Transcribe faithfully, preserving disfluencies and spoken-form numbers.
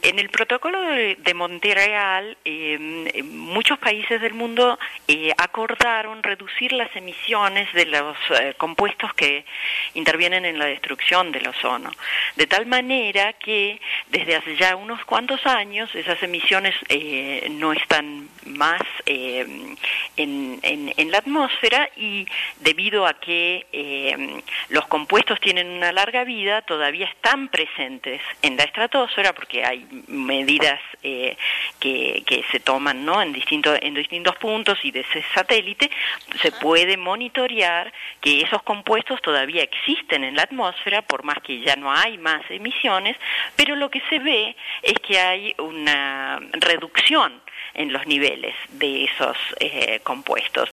En el protocolo de, de Montreal, eh, muchos países del mundo eh, acordaron reducir las emisiones de los eh, compuestos que intervienen en la destrucción del ozono, de tal manera que desde hace ya unos cuantos años esas emisiones eh, no están más eh, en, en, en la atmósfera, y debido a que eh, los compuestos tienen una larga vida, todavía están presentes en la estratosfera porque hay medidas eh, que, que se toman, ¿no?, en distintos en distintos puntos, y de ese satélite se puede monitorear que esos compuestos todavía existen en la atmósfera, por más que ya no hay más emisiones, pero lo que se ve es que hay una reducción en los niveles de esos eh, compuestos.